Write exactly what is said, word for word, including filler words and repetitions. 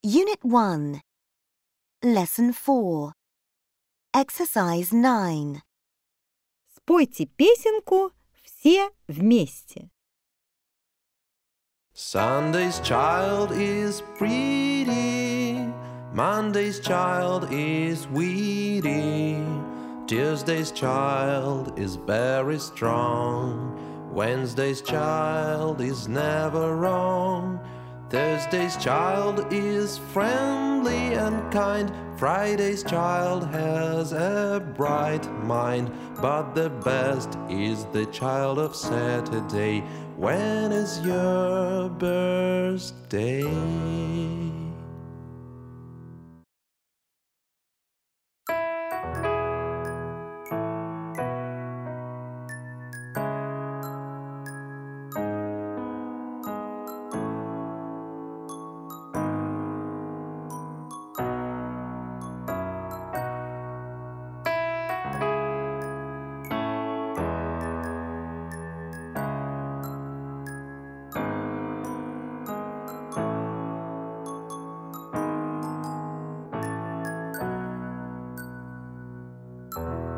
Unit one, Lesson four, Exercise nine. Спойте песенку все вместе. Sunday's child is pretty, Monday's child is witty, Tuesday's child is very strong, Wednesday's child is never wrong, Thursday's child is friendly and kind, Friday's child has a bright mind, but the best is the child of Saturday. When is your birthday? Bye.